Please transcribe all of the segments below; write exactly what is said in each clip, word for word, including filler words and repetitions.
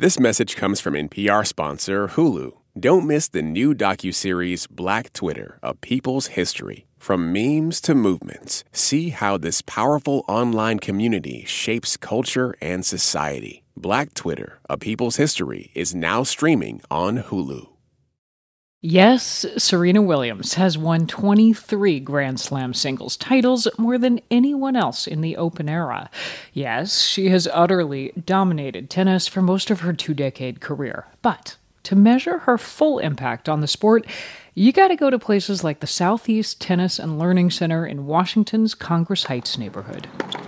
This message comes from N P R sponsor Hulu. Don't miss the new docuseries Black Twitter, A People's History. From memes to movements, see how this powerful online community shapes culture and society. Black Twitter, A People's History is now streaming on Hulu. Yes, Serena Williams has won twenty-three Grand Slam singles titles, more than anyone else in the Open era. Yes, she has utterly dominated tennis for most of her two-decade career. But to measure her full impact on the sport, you gotta go to places like the Southeast Tennis and Learning Center in Washington's Congress Heights neighborhood.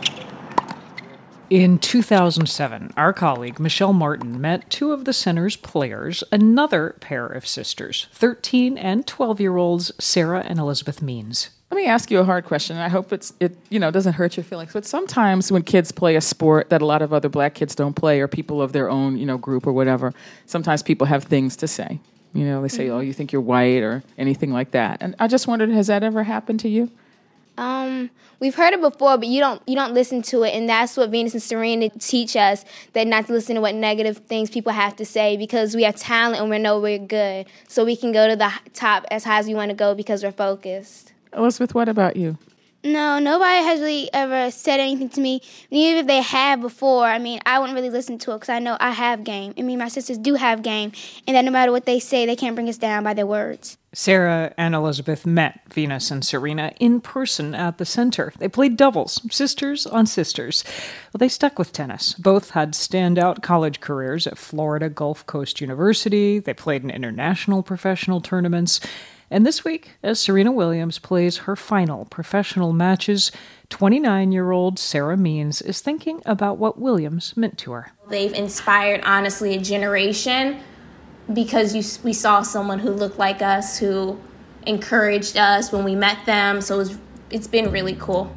In two thousand seven, our colleague Michelle Martin met two of the center's players, another pair of sisters, thirteen and twelve-year-olds Sarah and Elizabeth Means. Let me ask you a hard question. I hope it's it you know doesn't hurt your feelings. But sometimes when kids play a sport that a lot of other black kids don't play, or people of their own you know group or whatever, sometimes people have things to say. You know, they say, "Oh, you think you're white," or anything like that. And I just wondered, has that ever happened to you? Um, we've heard it before, but you don't you don't listen to it, and that's what Venus and Serena teach us, that not to listen to what negative things people have to say, because we have talent and we know we're good, so we can go to the top as high as we want to go because we're focused. Elizabeth, what about you? No, nobody has really ever said anything to me. Even if they have before, I mean, I wouldn't really listen to it because I know I have game. I mean, my sisters do have game, and that no matter what they say, they can't bring us down by their words. Sarah and Elizabeth met Venus and Serena in person at the center. They played doubles, sisters on sisters. Well, they stuck with tennis. Both had standout college careers at Florida Gulf Coast University. They played in international professional tournaments. And this week, as Serena Williams plays her final professional matches, twenty-nine-year-old Sarah Means is thinking about what Williams meant to her. They've inspired, honestly, a generation, because you, we saw someone who looked like us, who encouraged us when we met them. So it's, it's been really cool.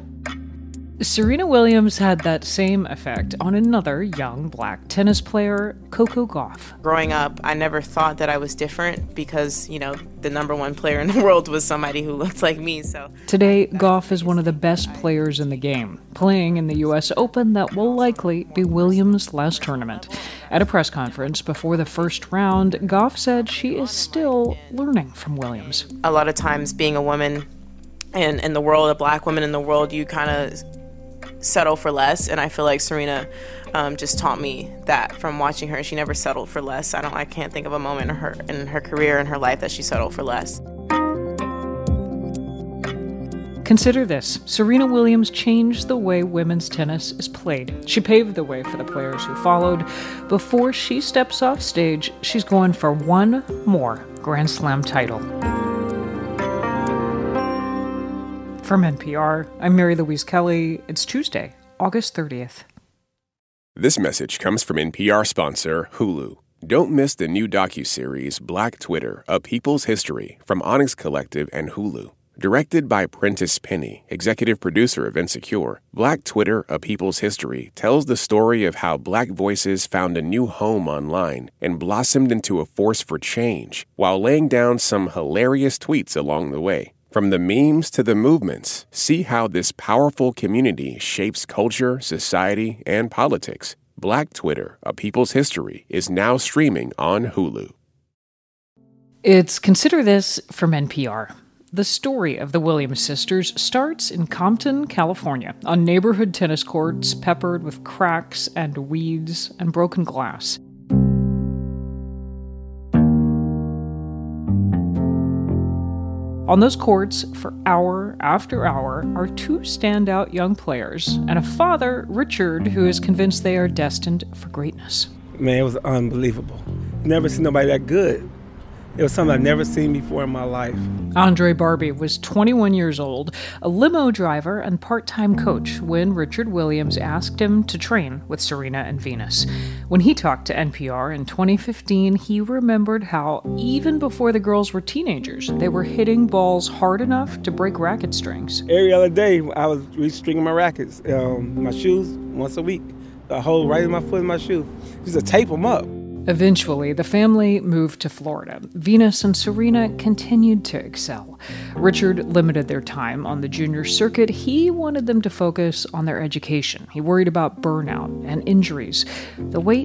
Serena Williams had that same effect on another young black tennis player, Coco Gauff. Growing up, I never thought that I was different because, you know, the number one player in the world was somebody who looked like me. So today, Gauff is one of the best players in the game, playing in the U S Open that will likely be Williams' last tournament. At a press conference before the first round, Gauff said she is still learning from Williams. A lot of times being a woman in, in the world, a black woman in the world, you kind of settle for less, and I feel like Serena um, just taught me that from watching her. She never settled for less. I don't. I can't think of a moment in her in her career and her life that she settled for less. Consider this. Serena Williams changed the way women's tennis is played. She paved the way for the players who followed. Before she steps off stage, she's going for one more Grand Slam title. From N P R, I'm Mary Louise Kelly. It's Tuesday, August thirtieth. This message comes from N P R sponsor Hulu. Don't miss the new docuseries Black Twitter, A People's History from Onyx Collective and Hulu. Directed by Prentice Penny, executive producer of Insecure, Black Twitter, A People's History tells the story of how black voices found a new home online and blossomed into a force for change, while laying down some hilarious tweets along the way. From the memes to the movements, see how this powerful community shapes culture, society, and politics. Black Twitter, A People's History is now streaming on Hulu. It's Consider This from N P R. The story of the Williams sisters starts in Compton, California, on neighborhood tennis courts peppered with cracks and weeds and broken glass. On those courts, for hour after hour, are two standout young players and a father, Richard, who is convinced they are destined for greatness. Man, it was unbelievable. Never seen nobody that good. It was something I've never seen before in my life. Andre Barbie was twenty-one years old, a limo driver and part-time coach when Richard Williams asked him to train with Serena and Venus. When he talked to N P R in twenty fifteen, he remembered how even before the girls were teenagers, they were hitting balls hard enough to break racket strings. Every other day, I was restringing my rackets, um, my shoes once a week. A hole right in my foot in my shoe. Just to tape them up. Eventually, the family moved to Florida. Venus and Serena continued to excel. Richard limited their time on the junior circuit. He wanted them to focus on their education. He worried about burnout and injuries. The weight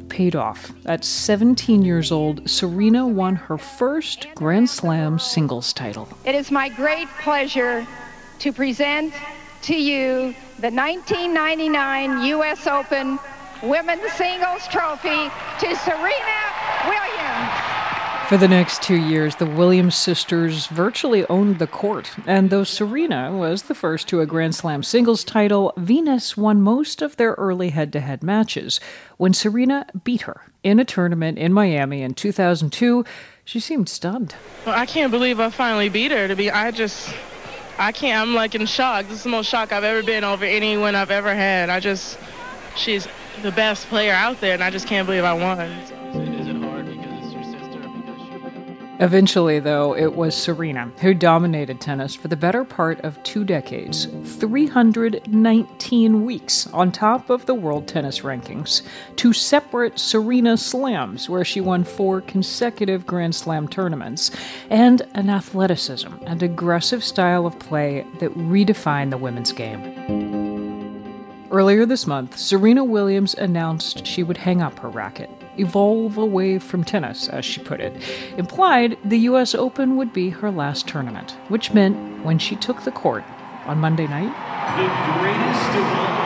paid off. At seventeen years old, Serena won her first Grand Slam singles title. It is my great pleasure to present to you the nineteen ninety-nine U S Open Women's Singles Trophy to Serena Williams. For the next two years, the Williams sisters virtually owned the court. And though Serena was the first to a Grand Slam singles title, Venus won most of their early head-to-head matches. When Serena beat her in a tournament in Miami in two thousand two, she seemed stunned. Well, I can't believe I finally beat her. To be, I just, I can't, I'm like in shock. This is the most shock I've ever been over anyone I've ever had. I just, she's the best player out there, and I just can't believe I won. Is it hard because it's your sister? Because she... Eventually, though, it was Serena who dominated tennis for the better part of two decades, three hundred nineteen weeks on top of the world tennis rankings, two separate Serena Slams where she won four consecutive Grand Slam tournaments, and an athleticism and aggressive style of play that redefined the women's game. Earlier this month, Serena Williams announced she would hang up her racket, evolve away from tennis, as she put it. Implied, the U S Open would be her last tournament, which meant when she took the court on Monday night, the greatest of all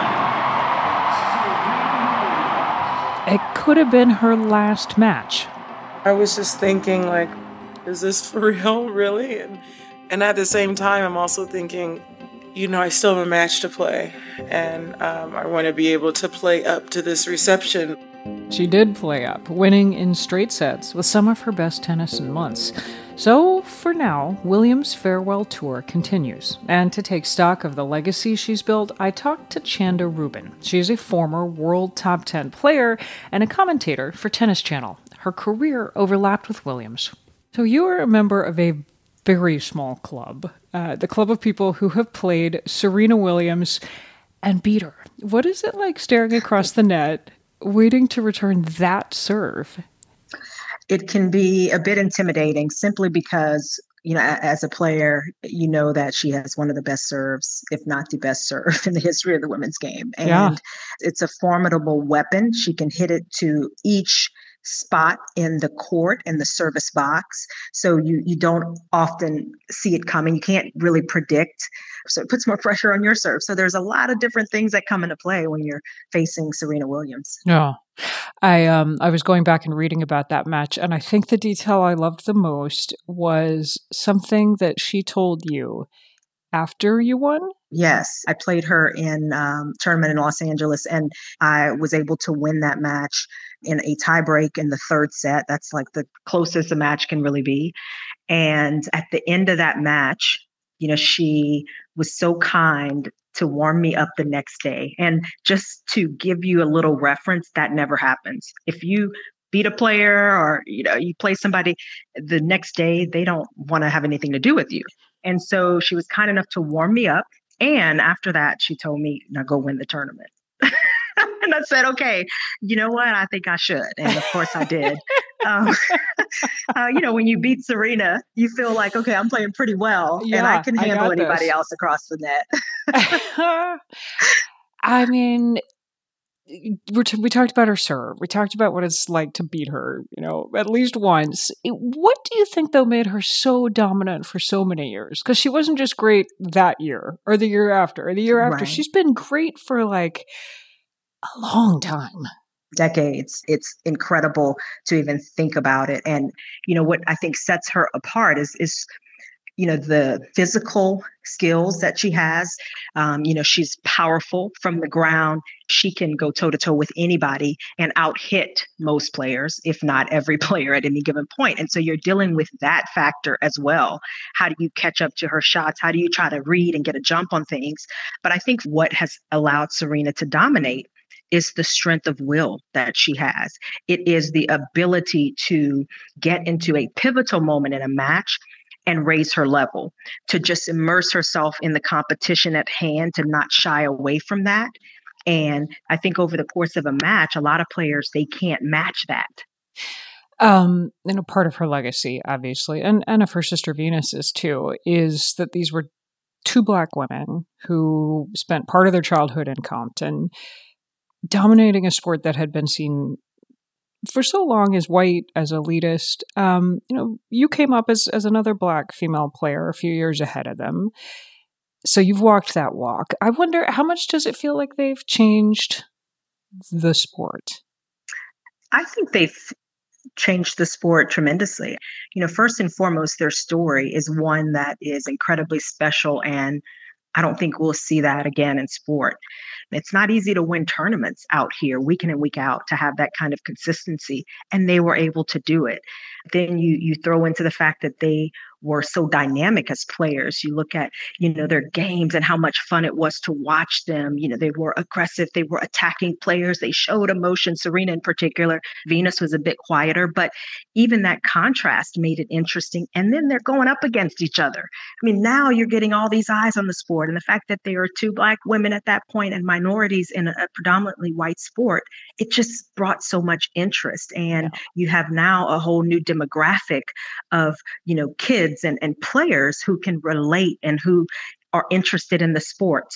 time, it could have been her last match. I was just thinking, like, is this for real, really? And, and at the same time, I'm also thinking, you know, I still have a match to play, and um, I want to be able to play up to this reception. She did play up, winning in straight sets with some of her best tennis in months. So, for now, Williams' farewell tour continues. And to take stock of the legacy she's built, I talked to Chanda Rubin. She's a former world top ten player and a commentator for Tennis Channel. Her career overlapped with Williams. So you are a member of a very small club, uh, the club of people who have played Serena Williams and beat her. What is it like staring across the net, waiting to return that serve? It can be a bit intimidating simply because, you know, as a player, you know that she has one of the best serves, if not the best serve in the history of the women's game. And yeah. It's a formidable weapon. She can hit it to each spot in the court in the service box. So you, you don't often see it coming. You can't really predict. So it puts more pressure on your serve. So there's a lot of different things that come into play when you're facing Serena Williams. Yeah. I um I was going back and reading about that match, and I think the detail I loved the most was something that she told you after you won. Yes, I played her in um, tournament in Los Angeles, and I was able to win that match in a tiebreak in the third set. That's like the closest a match can really be. And at the end of that match, you know, she was so kind to warm me up the next day. And just to give you a little reference, that never happens. If you beat a player or, you know, you play somebody, the next day, they don't want to have anything to do with you. And so she was kind enough to warm me up. And after that, she told me, now go win the tournament. And I said, okay, you know what? I think I should. And of course I did. um, uh, you know, when you beat Serena, you feel like, okay, I'm playing pretty well. Yeah, and I can handle I anybody else across the net. I mean, we're t- we talked about her serve. We talked about what it's like to beat her, you know, at least once. It, what do you think, though, made her so dominant for so many years? Because she wasn't just great that year or the year after or the year after. Right. She's been great for like a long time. Decades. It's incredible to even think about it. And, you know, what I think sets her apart is, is you know, the physical skills that she has. Um, you know, she's powerful from the ground. She can go toe to toe with anybody and out hit most players, if not every player at any given point. And so you're dealing with that factor as well. How do you catch up to her shots? How do you try to read and get a jump on things? But I think what has allowed Serena to dominate is the strength of will that she has. It is the ability to get into a pivotal moment in a match and raise her level, to just immerse herself in the competition at hand, to not shy away from that. And I think over the course of a match, a lot of players, they can't match that. Um, and a part of her legacy, obviously, and, and of her sister Venus's too, is that these were two Black women who spent part of their childhood in Compton, dominating a sport that had been seen for so long as white, as elitist, um, you know, you came up as, as another Black female player a few years ahead of them. So you've walked that walk. I wonder, how much does it feel like they've changed the sport? I think they've changed the sport tremendously. You know, first and foremost, their story is one that is incredibly special, and I don't think we'll see that again in sport. It's not easy to win tournaments out here week in and week out, to have that kind of consistency, and they were able to do it. Then you you throw into the fact that they were so dynamic as players. You look at, you know, their games and how much fun it was to watch them. You know, they were aggressive. They were attacking players. They showed emotion. Serena in particular. Venus was a bit quieter, but even that contrast made it interesting. And then they're going up against each other. I mean, now you're getting all these eyes on the sport, and the fact that there are two Black women at that point and minorities in a, a predominantly white sport, it just brought so much interest. And yeah. you have now a whole new demographic of, you know, kids and, and players who can relate and who are interested in the sport.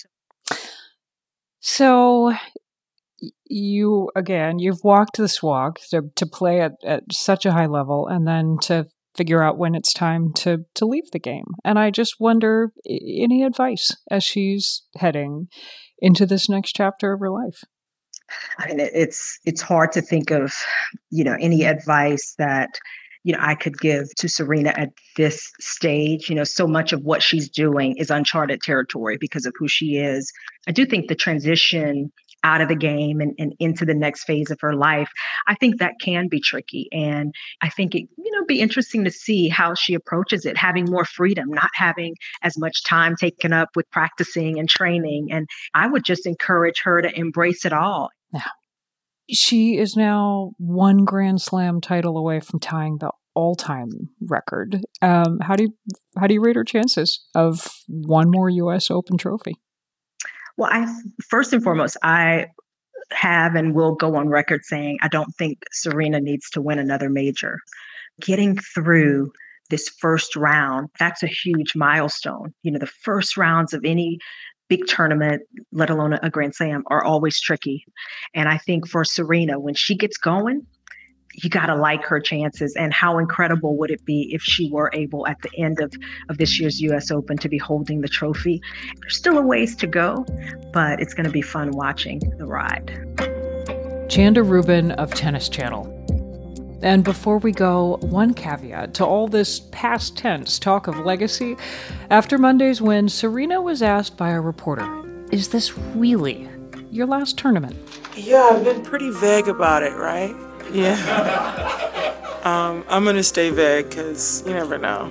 So you, again, you've walked this walk to, to play at, at such a high level, and then to figure out when it's time to, to leave the game. And I just wonder, any advice as she's heading into this next chapter of her life? I mean, it's it's hard to think of, you know, any advice that, you know, I could give to Serena at this stage. You know, so much of what she's doing is uncharted territory because of who she is. I do think the transition out of the game and, and into the next phase of her life, I think that can be tricky. And I think it, you know, be interesting to see how she approaches it, having more freedom, not having as much time taken up with practicing and training. And I would just encourage her to embrace it all. Yeah. She is now one Grand Slam title away from tying the all-time record. Um, how do you how do you rate her chances of one more U S Open trophy? Well, I first and foremost, I have and will go on record saying I don't think Serena needs to win another major. Getting through this first round, that's a huge milestone. You know, the first rounds of any big tournament, let alone a Grand Slam, are always tricky. And I think for Serena, when she gets going, you got to like her chances. And how incredible would it be if she were able at the end of, of this year's U S Open to be holding the trophy? There's still a ways to go, but it's going to be fun watching the ride. Chanda Rubin of Tennis Channel. And before we go, one caveat to all this past tense talk of legacy. After Monday's win, Serena was asked by a reporter, is this really your last tournament? Yeah, I've been pretty vague about it, right? Yeah. um, I'm going to stay vague because you never know.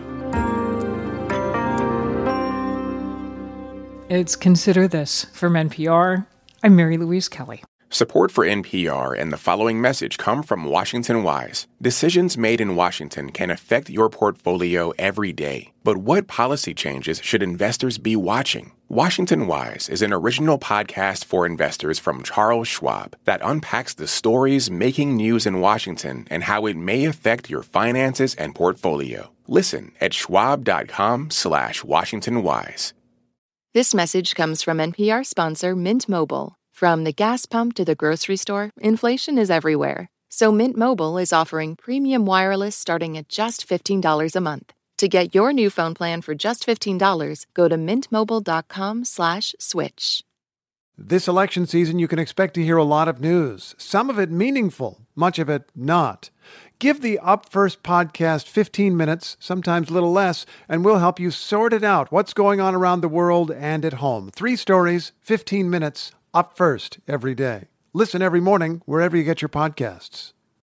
It's Consider This from N P R. I'm Mary Louise Kelly. Support for N P R and the following message come from Washington Wise. Decisions made in Washington can affect your portfolio every day. But what policy changes should investors be watching? Washington Wise is an original podcast for investors from Charles Schwab that unpacks the stories making news in Washington and how it may affect your finances and portfolio. Listen at schwab.com slash Washington Wise. This message comes from N P R sponsor Mint Mobile. From the gas pump to the grocery store, inflation is everywhere. So Mint Mobile is offering premium wireless starting at just fifteen dollars a month. To get your new phone plan for just fifteen dollars, go to mintmobile.com slash switch. This election season, you can expect to hear a lot of news, some of it meaningful, much of it not. Give the Up First podcast fifteen minutes, sometimes a little less, and we'll help you sort it out, what's going on around the world and at home. Three stories, fifteen minutes, Up First every day. Listen every morning wherever you get your podcasts.